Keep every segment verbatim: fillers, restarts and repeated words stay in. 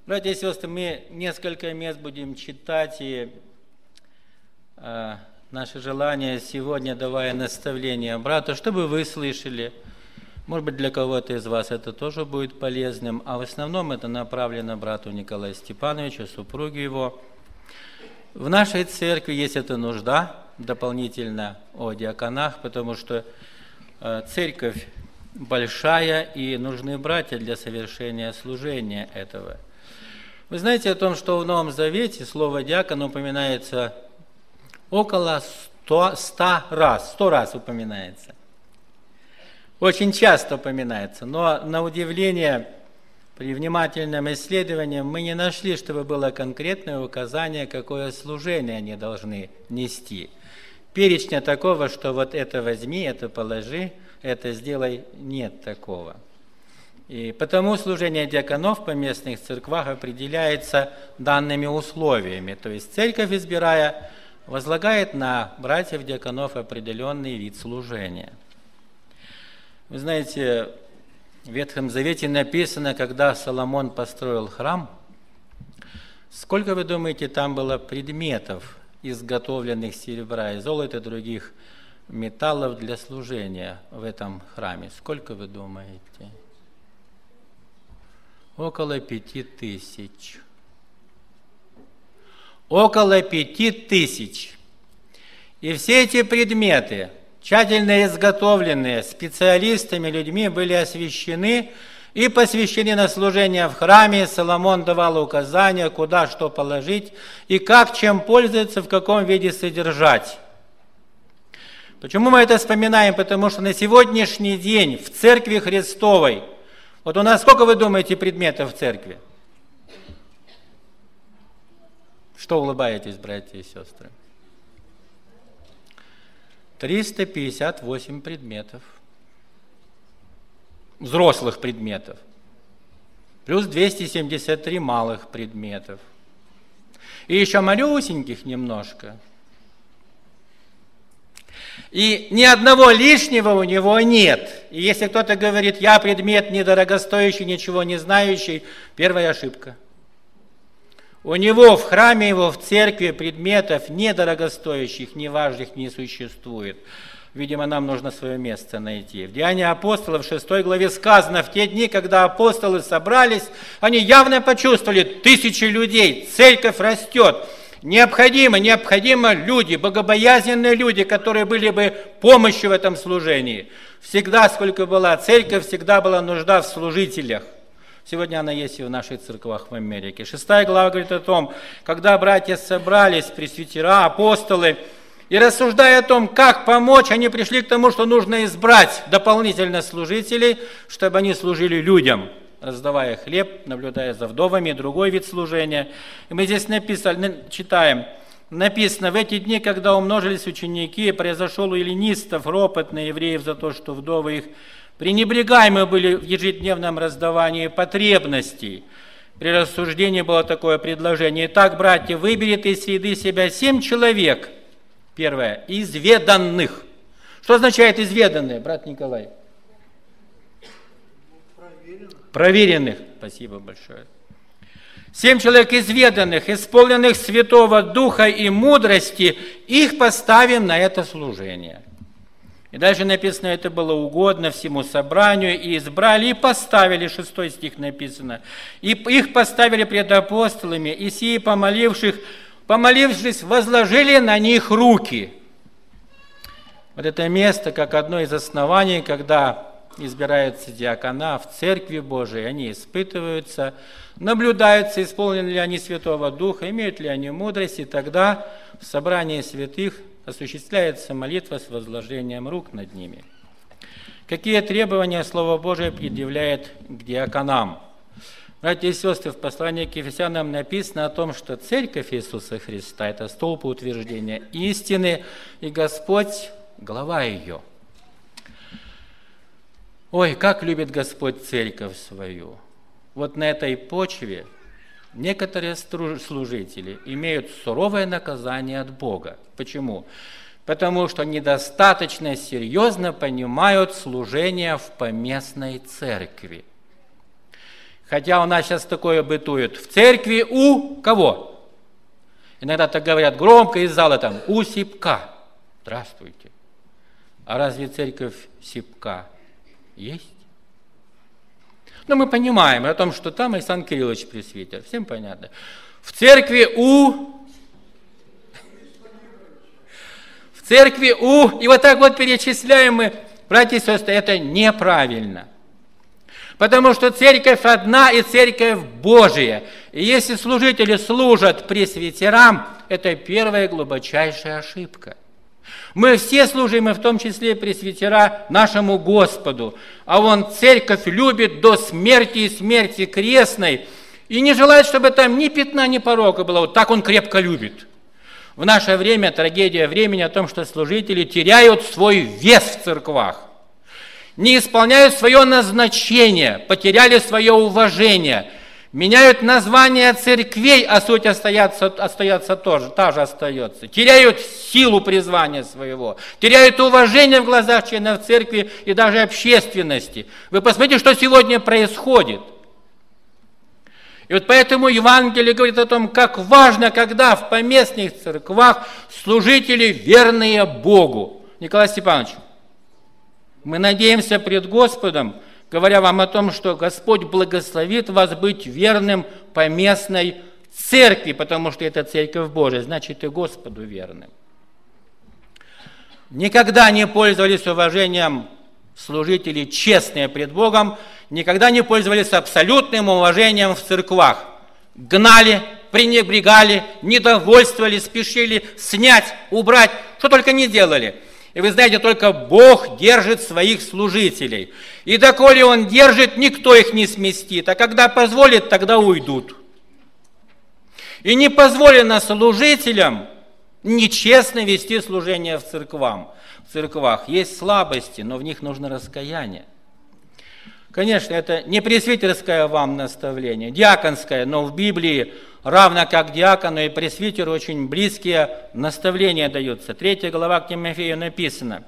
Братья и сестры, мы несколько мест будем читать, и э, наше желание сегодня, давая наставление брату, чтобы вы слышали. Может быть, для кого-то из вас это тоже будет полезным, а в основном это направлено брату Николаю Степановичу, супруге его. В нашей церкви есть эта нужда дополнительно о диаконах, потому что э, церковь большая, и нужны братья для совершения служения этого. Вы знаете о том, что в Новом Завете слово «диакон» упоминается около ста, ста раз, сто раз упоминается. Очень часто упоминается, но на удивление при внимательном исследовании мы не нашли, чтобы было конкретное указание, какое служение они должны нести. Перечня такого, что вот это возьми, это положи, это сделай, нет такого. И потому служение диаконов в поместных церквах определяется данными условиями. То есть церковь, избирая, возлагает на братьев-диаконов определенный вид служения. Вы знаете, в Ветхом Завете написано, когда Соломон построил храм, сколько, вы думаете, там было предметов, изготовленных из серебра и золота и других металлов для служения в этом храме? Сколько вы думаете? Около пяти тысяч. Около пяти тысяч. И все эти предметы, тщательно изготовленные специалистами, людьми, были освящены и посвящены на служение в храме. Соломон давал указания, куда что положить и как чем пользоваться, в каком виде содержать. Почему мы это вспоминаем? Потому что на сегодняшний день в Церкви Христовой, вот у нас сколько, вы думаете, предметов в церкви? Что улыбаетесь, братья и сестры? триста пятьдесят восемь предметов. Взрослых предметов. Плюс двести семьдесят три малых предметов. И еще малюсеньких немножко. И ни одного лишнего у него нет. И если кто-то говорит, я предмет недорогостоящий, ничего не знающий, первая ошибка. У него в храме его, в церкви предметов недорогостоящих, неважных не существует. Видимо, нам нужно свое место найти. В Деянии апостолов, в шестой главе сказано, в те дни, когда апостолы собрались, они явно почувствовали, тысячи людей, церковь растет. Необходимо, необходимо люди, богобоязненные люди, которые были бы помощью в этом служении. Всегда, сколько была церковь, всегда была нужда в служителях. Сегодня она есть и в наших церквах в Америке. Шестая глава говорит о том, когда братья собрались, пресвитера, апостолы, и рассуждая о том, как помочь, они пришли к тому, что нужно избрать дополнительно служителей, чтобы они служили людям, раздавая хлеб, наблюдая за вдовами, другой вид служения. И мы здесь написали, читаем, написано, в эти дни, когда умножились ученики, произошел у эллинистов ропот на евреев за то, что вдовы их пренебрегаемы были в ежедневном раздавании потребностей. При рассуждении было такое предложение. Итак, братья, выберите из среды себя семь человек. Первое. Изведанных. Что означает изведанные, брат Николай? Проверенных. Проверенных. Спасибо большое. Семь человек изведанных, исполненных Святого Духа и мудрости, их поставим на это служение. И дальше написано, это было угодно всему собранию, и избрали, и поставили, шестой стих написано, и их поставили пред апостолами, и сии, помоливших, помолившись, возложили на них руки. Вот это место, как одно из оснований, когда избираются диакона в Церкви Божией, они испытываются, наблюдаются, исполнены ли они Святого Духа, имеют ли они мудрость, и тогда в собрании святых осуществляется молитва с возложением рук над ними. Какие требования Слово Божие предъявляет к диаконам? Братья и сестры, в послании к Ефесянам написано о том, что Церковь Иисуса Христа – это столб утверждения истины, и Господь – глава ее. Ой, как любит Господь Церковь свою! Вот на этой почве некоторые служители имеют суровое наказание от Бога. Почему? Потому что недостаточно серьезно понимают служение в поместной церкви. Хотя у нас сейчас такое бытует. В церкви у кого? Иногда так говорят громко из зала там, у сипка. Здравствуйте. А разве церковь сипка есть? Но мы понимаем о том, что там Александр Кириллович пресвитер. Всем понятно. В церкви у... В церкви у... И вот так вот перечисляем мы, братья и сестры, это неправильно. Потому что церковь одна и церковь Божия. И если служители служат пресвитерам, это первая глубочайшая ошибка. Мы все служим, и в том числе пресвитера, нашему Господу. А Он церковь любит до смерти и смерти крестной. И не желает, чтобы там ни пятна, ни порока было. Вот так Он крепко любит. В наше время трагедия времени о том, что служители теряют свой вес в церквах. Не исполняют свое назначение, потеряли свое уважение. Меняют название церквей, а суть остается, остается тоже, та же остается. Теряют силу призвания своего, теряют уважение в глазах членов церкви и даже общественности. Вы посмотрите, что сегодня происходит. И вот поэтому Евангелие говорит о том, как важно, когда в поместных церквах служители верные Богу. Николай Степанович, мы надеемся пред Господом, говоря вам о том, что Господь благословит вас быть верным поместной церкви, потому что это церковь Божия, значит и Господу верным. Никогда не пользовались уважением служители честные пред Богом, никогда не пользовались абсолютным уважением в церквах. Гнали, пренебрегали, недовольствовали, спешили снять, убрать, что только не делали. И вы знаете, только Бог держит своих служителей. И доколе Он держит, никто их не сместит. А когда позволит, тогда уйдут. И не позволено служителям нечестно вести служение в церквах. В церквах есть слабости, но в них нужно раскаяние. Конечно, это не пресвитерское вам наставление, диаконское, но в Библии, равно как диакону и пресвитеру, очень близкие наставления даются. Третья глава к Тимофею написано,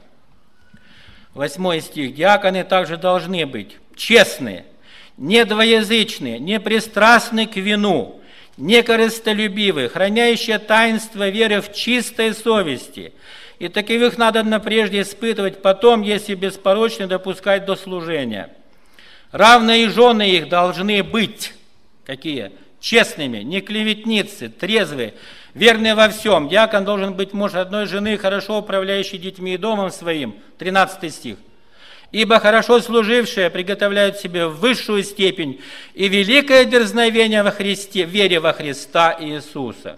восьмой стих. Диаконы также должны быть честные, не двоязычные, не пристрастны к вину, не корыстолюбивы, хранящие таинство веры в чистой совести. И таковых надо прежде испытывать, потом, если беспорочны, допускать до служения. Равно и жены их должны быть, какие? Честными, не клеветницы, трезвые, верные во всем. Диакон должен быть муж одной жены, хорошо управляющий детьми и домом своим. тринадцатый стих. Ибо хорошо служившие приготовляют себе высшую степень и великое дерзновение во Христе, вере во Христа Иисуса.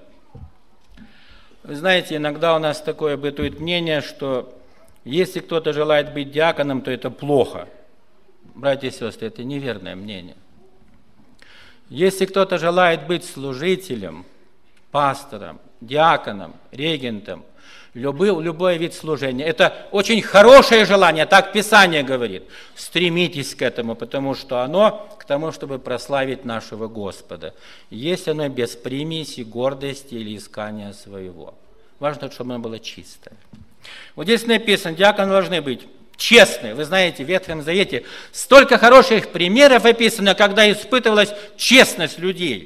Вы знаете, иногда у нас такое бытует мнение, что если кто-то желает быть диаконом, то это плохо. Братья и сестры, это неверное мнение. Если кто-то желает быть служителем, пастором, диаконом, регентом, любой, любой вид служения, это очень хорошее желание, так Писание говорит. Стремитесь к этому, потому что оно к тому, чтобы прославить нашего Господа. Есть оно без примеси, гордости или искания своего. Важно, чтобы оно было чистое. Вот здесь написано, диаконы должны быть честные. Вы знаете, в Ветхом Завете столько хороших примеров описано, когда испытывалась честность людей.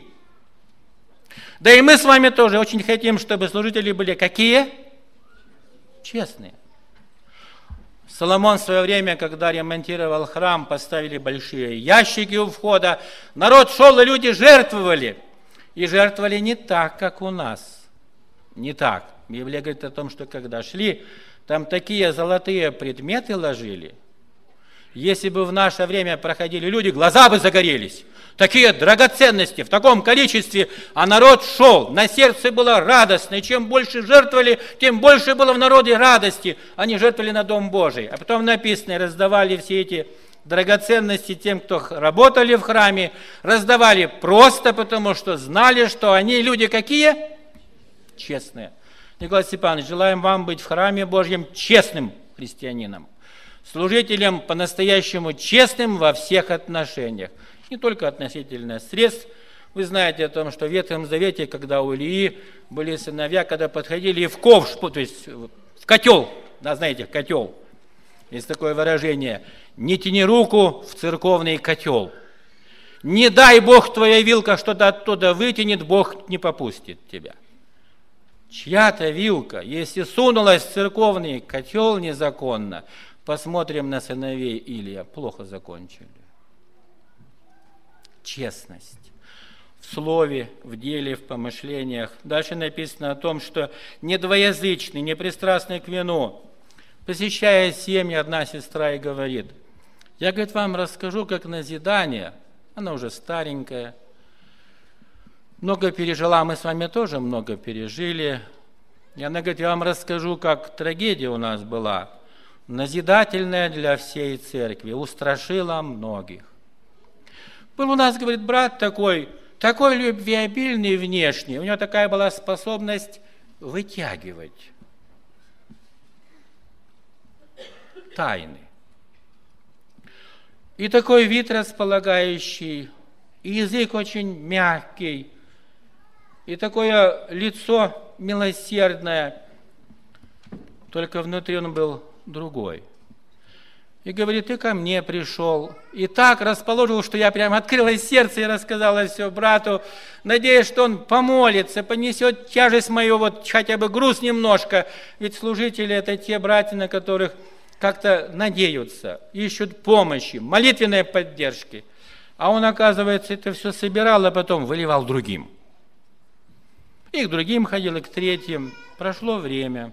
Да и мы с вами тоже очень хотим, чтобы служители были какие? Честные. Соломон в свое время, когда ремонтировал храм, поставили большие ящики у входа. Народ шел, и люди жертвовали. И жертвовали не так, как у нас. Не так. Библия говорит о том, что когда шли, там такие золотые предметы ложили. Если бы в наше время проходили люди, глаза бы загорелись. Такие драгоценности в таком количестве, а народ шел. На сердце было радостно. И чем больше жертвовали, тем больше было в народе радости. Они жертвовали на Дом Божий. А потом написано, раздавали все эти драгоценности тем, кто работали в храме. Раздавали просто потому, что знали, что они люди какие? Честные. Николай Степанович, желаем вам быть в храме Божьем честным христианином, служителем по-настоящему честным во всех отношениях, не только относительно средств. Вы знаете о том, что в Ветхом Завете, когда у Илии были сыновья, когда подходили и в ковш, то есть в котел, да, знаете, котел, есть такое выражение, не тяни руку в церковный котел. Не дай Бог, твоя вилка что-то оттуда вытянет, Бог не попустит тебя. Чья-то вилка, если сунулась в церковный котел незаконно, посмотрим на сыновей Илия, плохо закончили. Честность. В слове, в деле, в помышлениях. Дальше написано о том, что недвоязычный, непристрастный к вину. Посещая семьи, одна сестра и говорит: я, говорит, вам расскажу, как назидание, она уже старенькая, много пережила, мы с вами тоже много пережили. И она говорит: я вам расскажу, как трагедия у нас была, назидательная для всей церкви, устрашила многих. Был у нас, говорит, брат такой, такой любвеобильный внешне, у него такая была способность вытягивать тайны. И такой вид располагающий, и язык очень мягкий, и такое лицо милосердное, только внутри он был другой. И говорит: ты ко мне пришел. И так расположил, что я прямо открыла сердце и рассказала все брату, надеясь, что он помолится, понесет тяжесть мою, вот хотя бы груз немножко. Ведь служители – это те братья, на которых как-то надеются, ищут помощи, молитвенной поддержки. А он, оказывается, это все собирал, а потом выливал другим. И к другим ходил, и к третьим. Прошло время.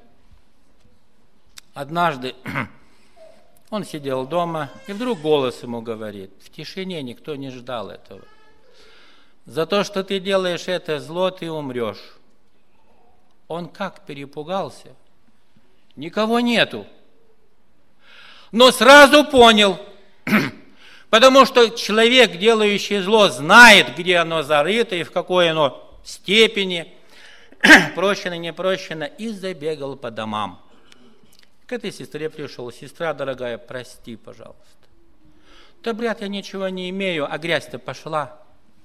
Однажды он сидел дома, и вдруг голос ему говорит, в тишине, никто не ждал этого: за то, что ты делаешь это зло, ты умрешь. Он как перепугался. Никого нету. Но сразу понял, потому что человек, делающий зло, знает, где оно зарыто и в какой оно степени, прощено, не прощено, и забегал по домам. К этой сестре пришел: сестра дорогая, прости, пожалуйста. Да, брат, я ничего не имею, а грязь-то пошла.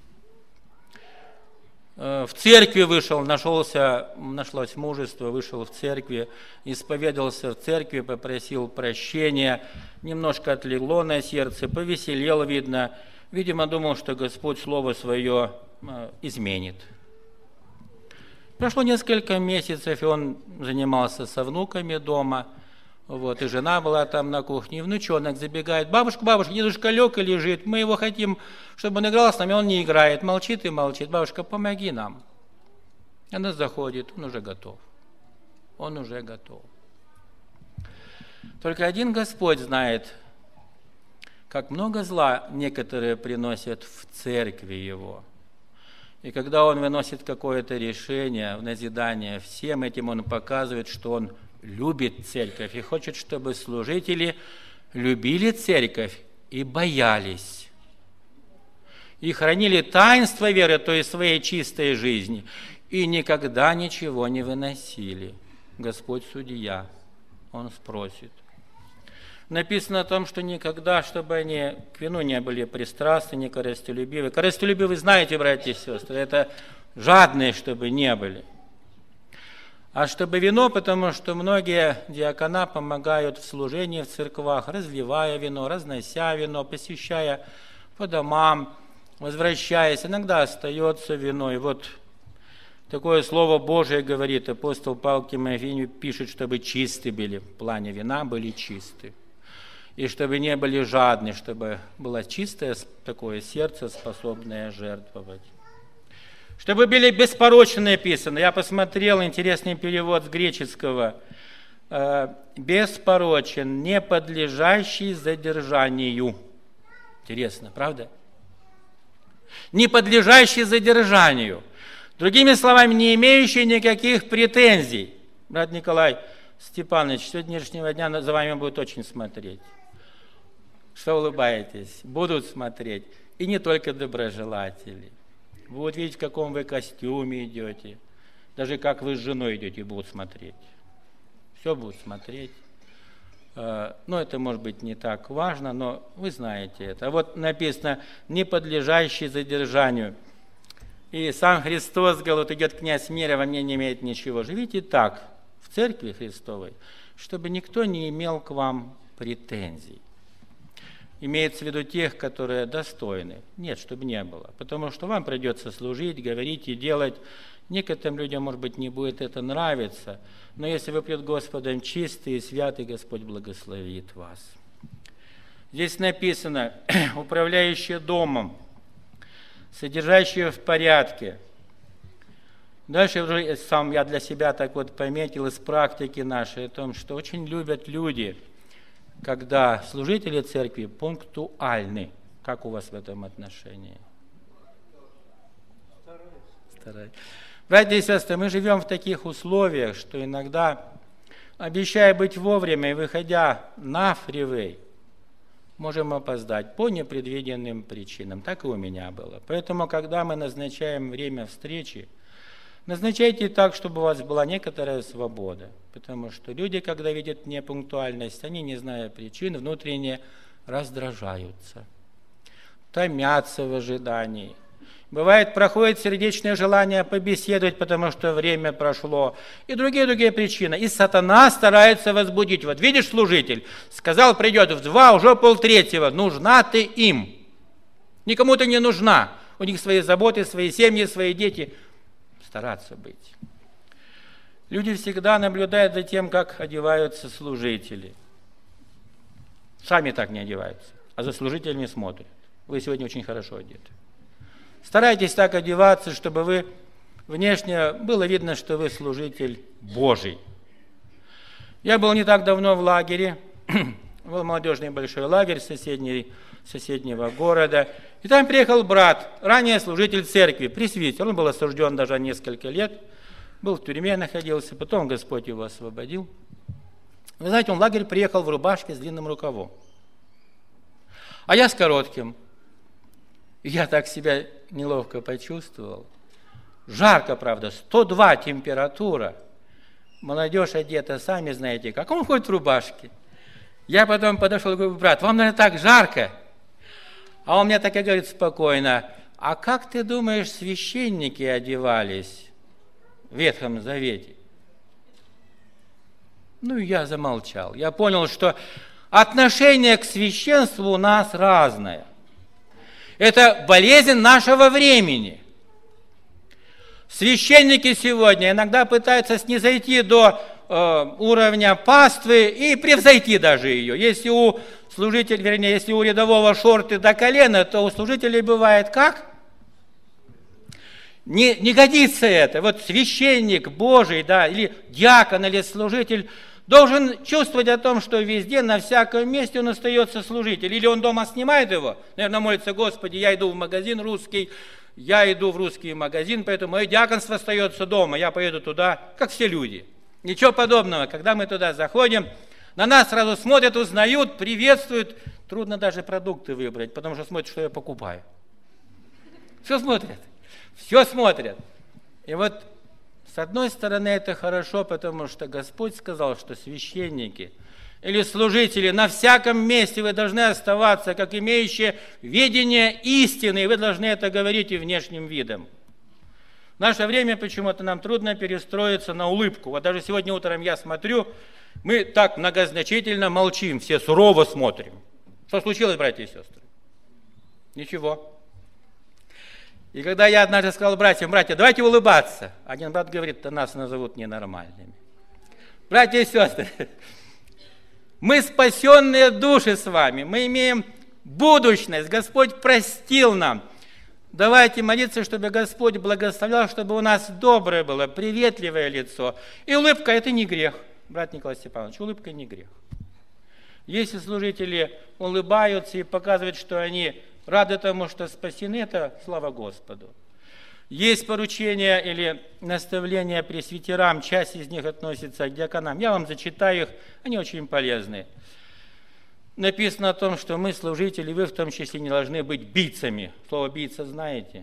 В церкви вышел, нашелся, нашлось мужество, вышел в церкви, исповедался в церкви, попросил прощения, немножко отлегло на сердце, повеселел, видно. Видимо, думал, что Господь Слово Свое изменит. Прошло несколько месяцев, и он занимался со внуками дома. Вот, и жена была там на кухне, и внучонок забегает: бабушка, бабушка, дедушка лег и лежит, мы его хотим, чтобы он играл с нами, он не играет, молчит и молчит. Бабушка, помоги нам. Она заходит, он уже готов. Он уже готов. Только один Господь знает, как много зла некоторые приносят в церкви Его. И когда Он выносит какое-то решение, в назидание всем этим, Он показывает, что Он любит церковь и хочет, чтобы служители любили церковь и боялись. И хранили таинство веры, то есть своей чистой жизни, и никогда ничего не выносили. Господь судья, Он спросит. Написано о том, что никогда, чтобы они к вину не были пристрастны, не корыстолюбивы. Корыстолюбивы, знаете, братья и сестры, это жадные, чтобы не были. А чтобы вино, потому что многие диакона помогают в служении в церквах, разливая вино, разнося вино, посещая по домам, возвращаясь. Иногда остается вино. И вот такое слово Божие говорит, апостол Павел Тимофею пишет, чтобы чисты были, в плане вина были чисты. И чтобы не были жадны, чтобы было чистое такое сердце, способное жертвовать. Чтобы были беспорочно написаны. Я посмотрел интересный перевод с греческого. Беспорочен, не подлежащий задержанию. Интересно, правда? Не подлежащий задержанию. Другими словами, не имеющий никаких претензий. Брат Николай Степанович, с сегодняшнего дня за вами будут очень смотреть. Что улыбаетесь? Будут смотреть. И не только доброжелатели. Будут видеть, в каком вы костюме идете. Даже как вы с женой идете, будут смотреть. Все будут смотреть. Ну, это может быть не так важно, но вы знаете это. А вот написано, не подлежащий задержанию. И сам Христос говорил, вот идет князь мира, во мне не имеет ничего. Живите так, в церкви Христовой, чтобы никто не имел к вам претензий. Имеется в виду тех, которые достойны. Нет, чтобы не было. Потому что вам придется служить, говорить и делать. Некоторым людям, может быть, не будет это нравиться. Но если вы пред Господом чистый и святый, Господь благословит вас. Здесь написано, управляющие домом, содержащие в порядке. Дальше уже сам я для себя так вот пометил из практики нашей о том, что очень любят люди, когда служители церкви пунктуальны. Как у вас в этом отношении? Стараюсь. Братья и сестры, мы живем в таких условиях, что иногда, обещая быть вовремя и выходя на фривей, можем опоздать по непредвиденным причинам. Так и у меня было. Поэтому, когда мы назначаем время встречи, назначайте так, чтобы у вас была некоторая свобода. Потому что люди, когда видят непунктуальность, они, не зная причин, внутренне раздражаются, томятся в ожидании. Бывает, проходит сердечное желание побеседовать, потому что время прошло. И другие-другие причины. И сатана старается возбудить. Вот видишь, служитель, сказал, придет в два, уже полтретьего. Нужна ты им. Никому ты не нужна. У них свои заботы, свои семьи, свои дети. Стараться быть. Люди всегда наблюдают за тем, как одеваются служители. Сами так не одеваются, а за служителями смотрят. Вы сегодня очень хорошо одеты. Старайтесь так одеваться, чтобы вы внешне было видно, что вы служитель Божий. Я был не так давно в лагере, был молодежный большой лагерь соседний, соседнего города, и там приехал брат, ранее служитель церкви, пресвитер. Он был осужден даже несколько лет, был в тюрьме находился, потом Господь его освободил. Вы знаете, он в лагерь приехал в рубашке с длинным рукавом, а я с коротким. Я так себя неловко почувствовал. Жарко, правда, сто два температура. Молодежь одета, сами знаете как. Он ходит в рубашке. Я потом подошел и говорю, брат, вам, наверное, так жарко? А он мне так и говорит спокойно, а как ты думаешь, священники одевались в Ветхом Завете? Ну, я замолчал. Я понял, что отношение к священству у нас разное. Это болезнь нашего времени. Священники сегодня иногда пытаются снизойти до э, уровня паствы и превзойти даже ее. Если у служителя, вернее, если у рядового шорты до колена, то у служителей бывает как? Не, не годится это. Вот священник Божий, да, или диакон, или служитель должен чувствовать о том, что везде, на всяком месте он остается служитель. Или он дома снимает его, наверное, молится, Господи, я иду в магазин русский, я иду в русский магазин, поэтому мое диаконство остается дома, я поеду туда, как все люди. Ничего подобного. Когда мы туда заходим, на нас сразу смотрят, узнают, приветствуют. Трудно даже продукты выбрать, потому что смотрят, что я покупаю. Все смотрят. Все смотрят. И вот с одной стороны, это хорошо, потому что Господь сказал, что священники или служители на всяком месте вы должны оставаться, как имеющие видение истины, и вы должны это говорить и внешним видом. В наше время почему-то нам трудно перестроиться на улыбку. Вот даже сегодня утром я смотрю, мы так многозначительно молчим, все сурово смотрим. Что случилось, братья и сестры? Ничего. И когда я однажды сказал братьям, братья, давайте улыбаться, один брат говорит, да нас назовут ненормальными. Братья и сестры, мы спасенные души с вами, мы имеем будущность, Господь простил нам. Давайте молиться, чтобы Господь благословлял, чтобы у нас доброе было, приветливое лицо. И улыбка – это не грех, брат Николай Степанович, улыбка не грех. Если служители улыбаются и показывают, что они рады тому, что спасены, это слава Господу. Есть поручения или наставления пресвитерам, часть из них относится к диаконам. Я вам зачитаю их, они очень полезны. Написано о том, что мы, служители, вы в том числе не должны быть бийцами. Слово «бийца» знаете?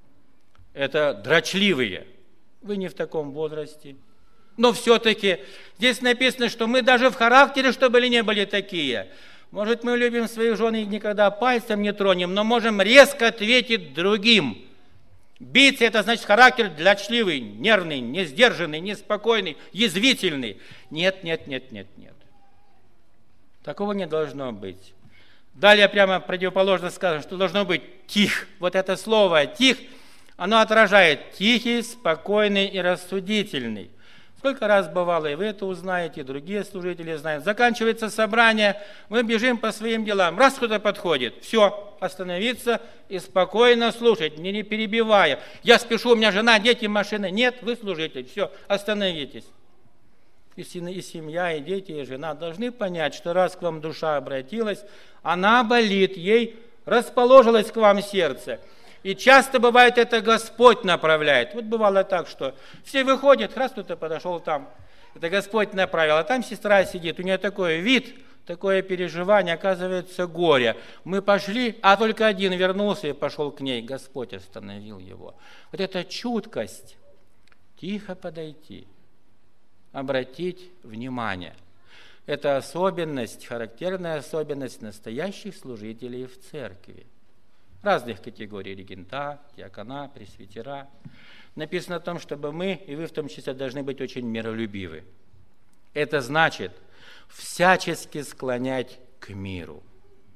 Это дрочливые. Вы не в таком возрасте. Но все-таки здесь написано, что мы даже в характере, чтобы ли не были такие. Может, мы любим своих жен и никогда пальцем не тронем, но можем резко ответить другим. Бийца – это значит характер дрочливый, нервный, несдержанный, неспокойный, язвительный. Нет, нет, нет, нет, нет. Такого не должно быть. Далее прямо противоположно сказано, что должно быть тих. Вот это слово «тих», оно отражает тихий, спокойный и рассудительный. Сколько раз бывало, и вы это узнаете, и другие служители знают. Заканчивается собрание, мы бежим по своим делам. Раз кто-то подходит, все, остановиться и спокойно слушать, не, не перебивая. Я спешу, у меня жена, дети, машина. Нет, вы служитель, все, остановитесь. И семья, и дети, и жена должны понять, что раз к вам душа обратилась, она болит, ей расположилось к вам сердце. И часто бывает, это Господь направляет. Вот бывало так, что все выходят, раз кто-то подошел там, это Господь направил, а там сестра сидит, у нее такой вид, такое переживание, оказывается, горе. Мы пошли, а только один вернулся и пошел к ней, Господь остановил его. Вот эта чуткость, тихо подойти, обратить внимание. Это особенность, характерная особенность настоящих служителей в церкви. Разных категорий: регента, диакона, пресвитера. Написано о том, чтобы мы, и вы в том числе, должны быть очень миролюбивы. Это значит всячески склонять к миру.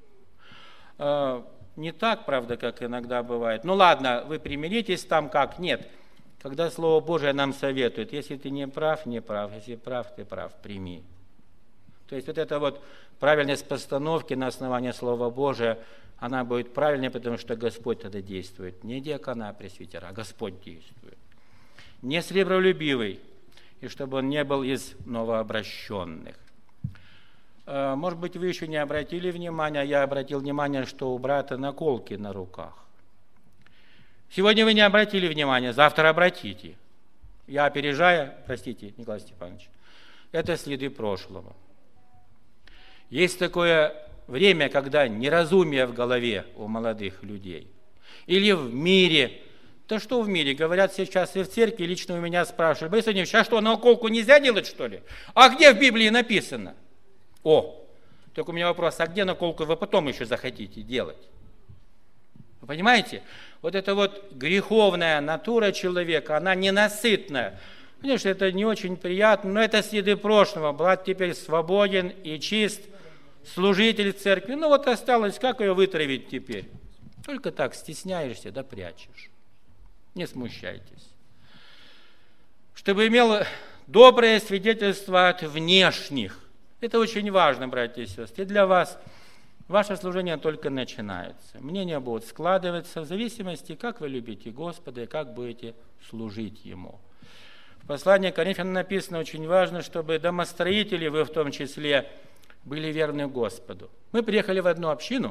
Не так, правда, как иногда бывает. Ну ладно, вы примиритесь там как? Нет. Когда Слово Божие нам советует, если ты не прав, не прав, если прав, ты прав, прими. То есть вот эта вот правильность постановки на основании Слова Божия, она будет правильной, потому что Господь тогда действует. Не диакона, а пресвитера, а Господь действует. Не сребролюбивый, и чтобы он не был из новообращенных. Может быть, вы еще не обратили внимания, я обратил внимание, что у брата наколки на руках. Сегодня вы не обратили внимания, завтра обратите. Я опережаю, простите, Николай Степанович, это следы прошлого. Есть такое время, когда неразумие в голове у молодых людей. Или в мире. Да что в мире? Говорят сейчас и в церкви, лично у меня спрашивают: Борис Владимирович, а что, наколку нельзя делать, что ли? А где в Библии написано? О, только у меня вопрос, а где наколку вы потом еще захотите делать? Вы понимаете? Вот эта вот греховная натура человека, она ненасытная. Конечно, это не очень приятно, но это следы прошлого. Брат теперь свободен и чист, служитель в церкви. Ну вот осталось, как ее вытравить теперь? Только так стесняешься, да прячешь. Не смущайтесь. Чтобы имел доброе свидетельство от внешних. Это очень важно, братья и сестры. И для вас ваше служение только начинается. Мнения будут складываться в зависимости, как вы любите Господа и как будете служить Ему. В послании к Коринфянам написано очень важно, чтобы домостроители, вы в том числе, были верны Господу. Мы приехали в одну общину,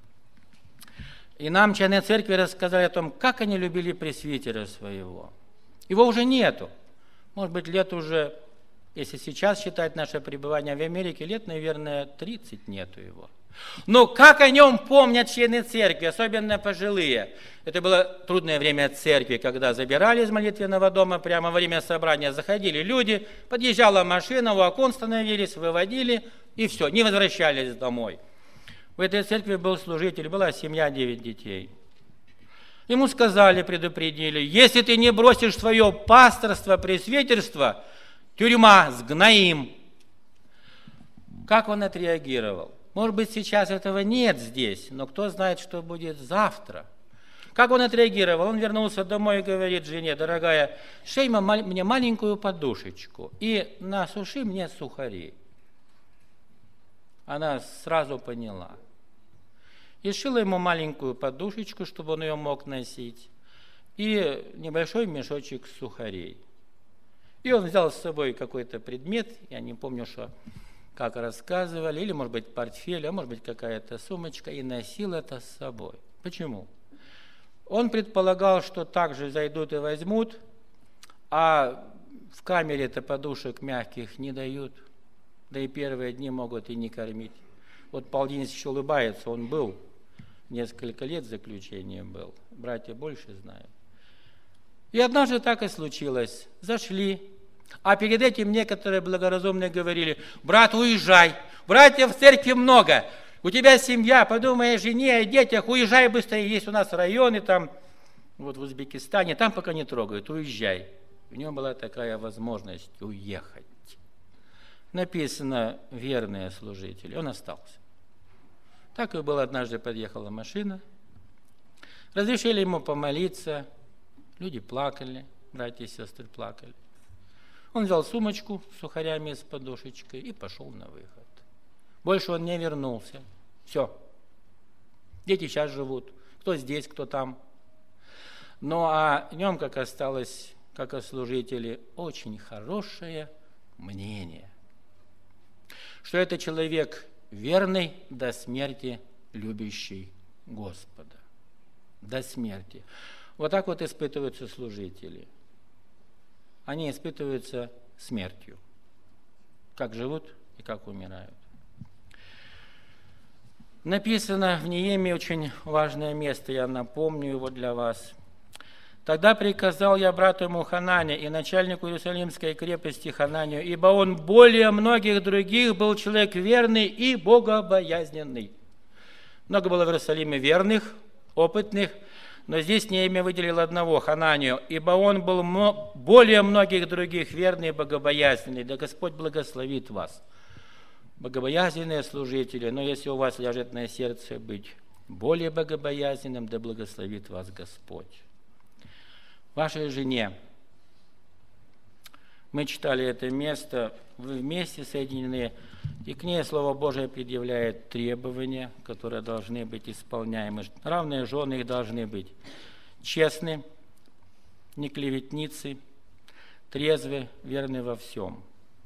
и нам члены церкви рассказали о том, как они любили пресвитера своего. Его уже нету. Может быть, лет уже, если сейчас считать наше пребывание в Америке, лет, наверное, тридцать нету его. Но как о нем помнят члены церкви, особенно пожилые. Это было трудное время церкви, когда забирали из молитвенного дома, прямо во время собрания заходили люди, подъезжала машина, у окон становились, выводили, и все, не возвращались домой. В этой церкви был служитель, была семья, девять детей. Ему сказали, предупредили: если ты не бросишь свое пасторство, пресвитерство, тюрьма, сгноим. Как он отреагировал? Может быть, сейчас этого нет здесь, но кто знает, что будет завтра. Как он отреагировал? Он вернулся домой и говорит жене: дорогая, шей мне маленькую подушечку и насуши мне сухарей. Она сразу поняла. И сшила ему маленькую подушечку, чтобы он ее мог носить, и небольшой мешочек сухарей. И он взял с собой какой-то предмет, я не помню, что, как рассказывали, или, может быть, портфель, а может быть, какая-то сумочка, и носил это с собой. Почему? Он предполагал, что также зайдут и возьмут, а в камере-то подушек мягких не дают, да и первые дни могут и не кормить. Вот Павел Денисович еще улыбается, он был, несколько лет заключения был, братья больше знают. И однажды так и случилось, зашли, а перед этим некоторые благоразумные говорили: брат, уезжай, братьев в церкви много, у тебя семья, подумай о жене, о детях, уезжай быстрее, есть у нас районы там, вот в Узбекистане, там пока не трогают, уезжай. У него была такая возможность уехать. Написано: верные служители, он остался. Так и было, однажды подъехала машина, разрешили ему помолиться, люди плакали, братья и сестры плакали. Он взял сумочку с сухарями с подушечкой и пошел на выход. Больше он не вернулся. Все. Дети сейчас живут. Кто здесь, кто там. Но о нем, как осталось, как о служителе, очень хорошее мнение. Что это человек верный до смерти, любящий Господа. До смерти. Вот так вот испытываются служители. Они испытываются смертью. Как живут и как умирают. Написано в Неемии очень важное место, я напомню его для вас. «Тогда приказал я брату ему Ханане и начальнику Иерусалимской крепости Хананию, ибо он более многих других был человек верный и богобоязненный». Много было в Иерусалиме верных, опытных, но здесь Неемия выделил одного, Хананию, ибо он был более многих других верный и богобоязненный. Да Господь благословит вас. Богобоязненные служители, но если у вас ляжет на сердце быть более богобоязненным, да благословит вас Господь. Вашей жене, мы читали это место, вы вместе соединены, и к ней Слово Божие предъявляет требования, которые должны быть исполняемы. Равные жены их должны быть честны, не клеветницы, трезвы, верны во всем.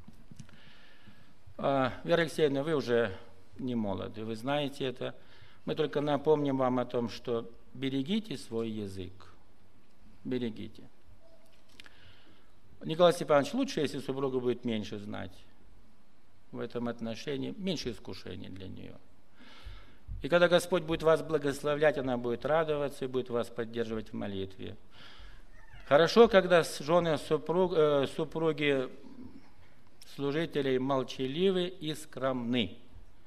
Вера Алексеевна, вы уже не молоды, вы знаете это. Мы только напомним вам о том, что берегите свой язык. Берегите. Николай Степанович, лучше, если супруга будет меньше знать в этом отношении, меньше искушений для нее. И когда Господь будет вас благословлять, она будет радоваться и будет вас поддерживать в молитве. Хорошо, когда жены супруг, э, супруги служителей молчаливы и скромны.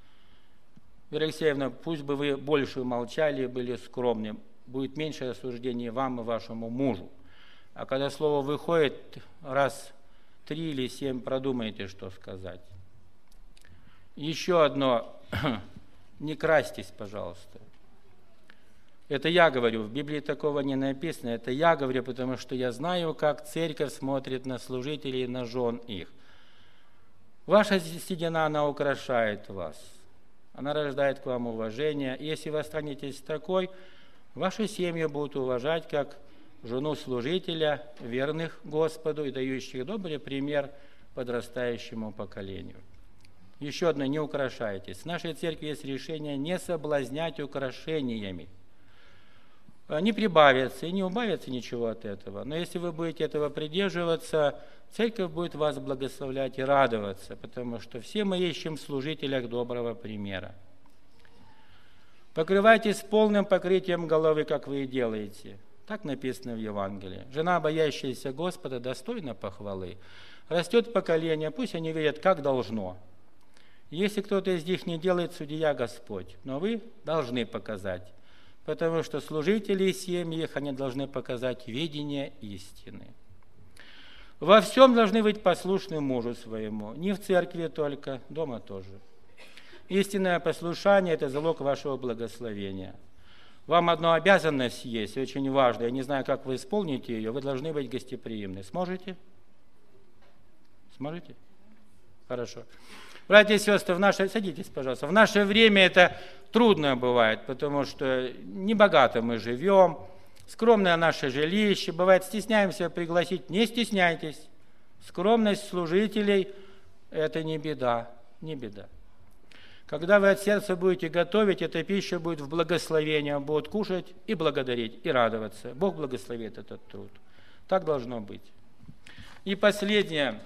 Вера Алексеевна, пусть бы вы больше молчали и были скромны, будет меньше осуждений вам и вашему мужу. А когда слово выходит, раз три или семь продумайте, что сказать. Еще одно. Не крастись, пожалуйста. Это я говорю, в Библии такого не написано. Это я говорю, потому что я знаю, как церковь смотрит на служителей и на жен их. Ваша седина, она украшает вас. Она рождает к вам уважение. И если вы останетесь такой, вашу семью будут уважать как жену служителя, верных Господу и дающих добрый пример подрастающему поколению. Еще одно, не украшайтесь. В нашей церкви есть решение не соблазнять украшениями. Не прибавится и не убавится ничего от этого. Но если вы будете этого придерживаться, церковь будет вас благословлять и радоваться, потому что все мы ищем в служителях доброго примера. Покрывайтесь полным покрытием головы, как вы и делаете. Так написано в Евангелии. Жена, боящаяся Господа, достойна похвалы. Растет поколение, пусть они видят, как должно. Если кто-то из них не делает, судья Господь, но вы должны показать, потому что служители и семьи их, они должны показать видение истины. Во всем должны быть послушны мужу своему, не в церкви только, дома тоже. Истинное послушание – это залог вашего благословения. Вам одна обязанность есть, очень важная, я не знаю, как вы исполните ее, вы должны быть гостеприимны. Сможете? Сможете? Хорошо. Братья и сестры, в наше... садитесь, пожалуйста. В наше время это трудно бывает, потому что небогато мы живем, скромное наше жилище, бывает, стесняемся пригласить. Не стесняйтесь. Скромность служителей – это не беда, не беда. Когда вы от сердца будете готовить, эта пища будет в благословение, будут кушать и благодарить, и радоваться. Бог благословит этот труд. Так должно быть. И последнее.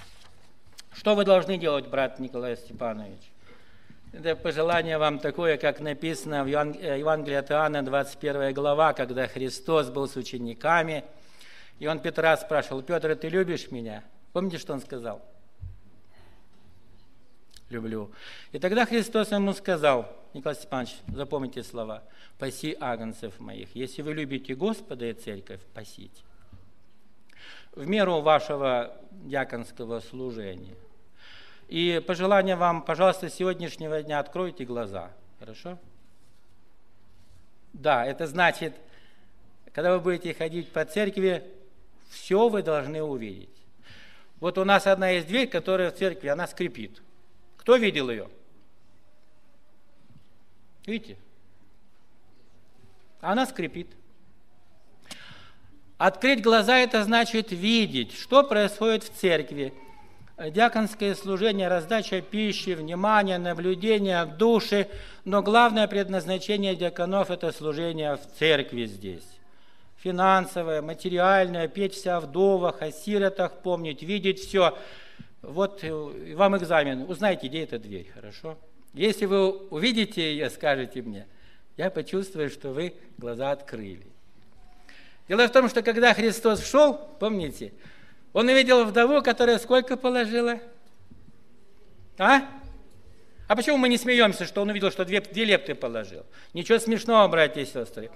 Что вы должны делать, брат Николай Степанович? Это пожелание вам такое, как написано в Евангелии от Иоанна, двадцать первая глава, когда Христос был с учениками, и он Петра спрашивал: «Петр, ты любишь меня?» Помните, что он сказал? «Люблю». И тогда Христос ему сказал: Николай Степанович, запомните слова: «Паси агнцев моих». Если вы любите Господа и церковь, пасите. В меру вашего диаконского служения. И пожелание вам, пожалуйста, с сегодняшнего дня откройте глаза. Хорошо? Да, это значит, когда вы будете ходить по церкви, все вы должны увидеть. Вот у нас одна есть дверь, которая в церкви, она скрипит. Кто видел ее? Видите? Она скрипит. Открыть глаза – это значит видеть, что происходит в церкви. Диаконское служение, раздача пищи, внимание, наблюдение, души. Но главное предназначение диаконов – это служение в церкви здесь. Финансовое, материальное, печься о вдовах, о сиротах, помнить, видеть все. Вот вам экзамен. Узнайте, где эта дверь, хорошо? Если вы увидите ее, скажете мне, я почувствую, что вы глаза открыли. Дело в том, что когда Христос шел, помните, Он увидел вдову, которая сколько положила? А? А почему мы не смеемся, что Он увидел, что две, две лепты положил? Ничего смешного, братья и сестры.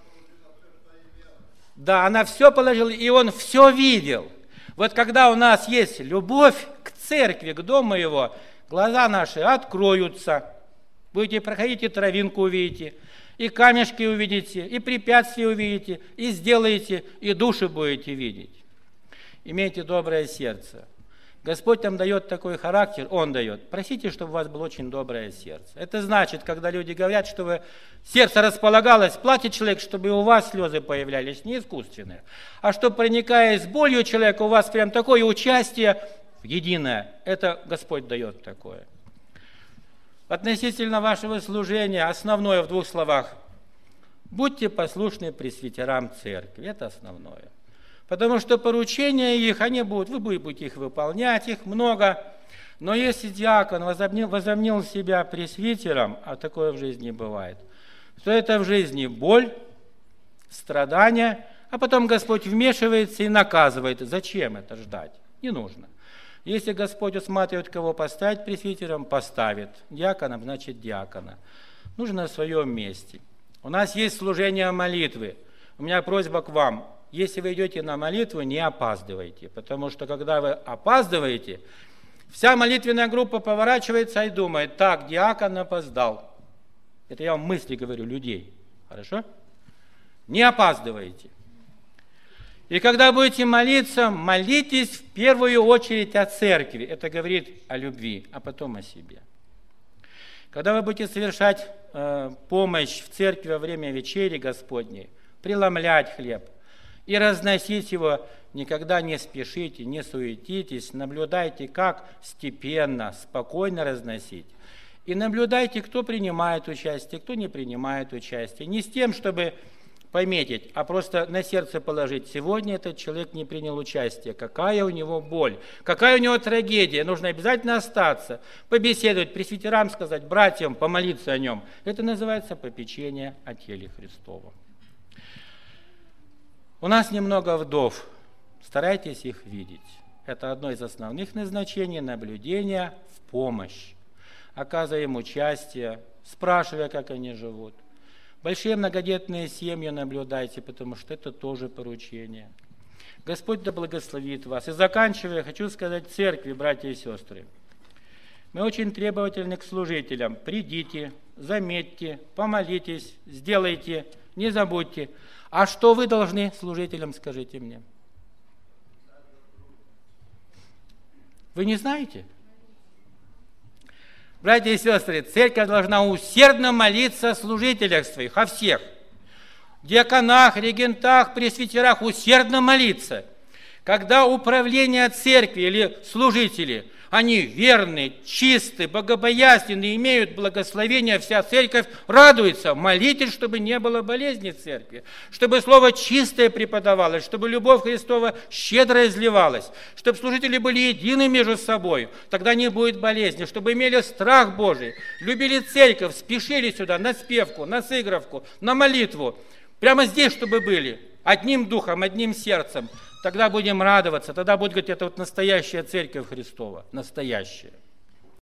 Да, она все положила, и Он все видел. Вот когда у нас есть любовь к церкви, к дому Его, глаза наши откроются. Будете проходить, и травинку увидите, и камешки увидите, и препятствия увидите, и сделаете, и души будете видеть. Имейте доброе сердце. Господь нам дает такой характер, Он дает. Просите, чтобы у вас было очень доброе сердце. Это значит, когда люди говорят, чтобы сердце располагалось, платит человек, чтобы у вас слезы появлялись, не искусственные, а чтобы, проникая с болью человека, у вас прям такое участие единое. Это Господь дает такое. Относительно вашего служения, основное в двух словах. Будьте послушны пресвитерам церкви, это основное. Потому что поручения их, они будут, вы будете их выполнять, их много. Но если диакон возомнил, возомнил себя пресвитером, а такое в жизни бывает, то это в жизни боль, страдания, а потом Господь вмешивается и наказывает. Зачем это ждать? Не нужно. Если Господь усматривает, кого поставить пресвитером, поставит. Диаконом, значит диакона. Нужно на своем месте. У нас есть служение молитвы. У меня просьба к вам. Если вы идете на молитву, не опаздывайте. Потому что, когда вы опаздываете, вся молитвенная группа поворачивается и думает, так, диакон опоздал. Это я вам мысли говорю, людей. Хорошо? Не опаздывайте. И когда будете молиться, молитесь в первую очередь о церкви. Это говорит о любви, а потом о себе. Когда вы будете совершать э, помощь в церкви во время вечери Господней, преломлять хлеб и разносить его, никогда не спешите, не суетитесь, наблюдайте, как степенно, спокойно разносить. И наблюдайте, кто принимает участие, кто не принимает участие. Не с тем, чтобы пометить, а просто на сердце положить. Сегодня этот человек не принял участие. Какая у него боль, какая у него трагедия. Нужно обязательно остаться, побеседовать, пресвитерам сказать, братьям, помолиться о нем. Это называется попечение о теле Христовом. У нас немного вдов. Старайтесь их видеть. Это одно из основных назначений наблюдения в помощь. Оказывая им участие, спрашивая, как они живут. Большие многодетные семьи наблюдайте, потому что это тоже поручение. Господь да благословит вас. И заканчивая, хочу сказать церкви, братья и сестры. Мы очень требовательны к служителям. Придите, заметьте, помолитесь, сделайте, не забудьте. А что вы должны служителям, скажите мне? Вы не знаете? Братья и сестры, церковь должна усердно молиться о служителях своих, о всех. Диаконах, регентах, пресвитерах усердно молиться. Когда управление церкви или служители, они верны, чисты, богобоязненны, имеют благословение, вся церковь радуется. Молитесь, чтобы не было болезни в церкви, чтобы слово чистое преподавалось, чтобы любовь Христова щедро изливалась, чтобы служители были едины между собой, тогда не будет болезни, чтобы имели страх Божий, любили церковь, спешили сюда на спевку, на сыгровку, на молитву. Прямо здесь, чтобы были, одним духом, одним сердцем. Тогда будем радоваться, тогда будет говорить, это вот настоящая церковь Христова, настоящая.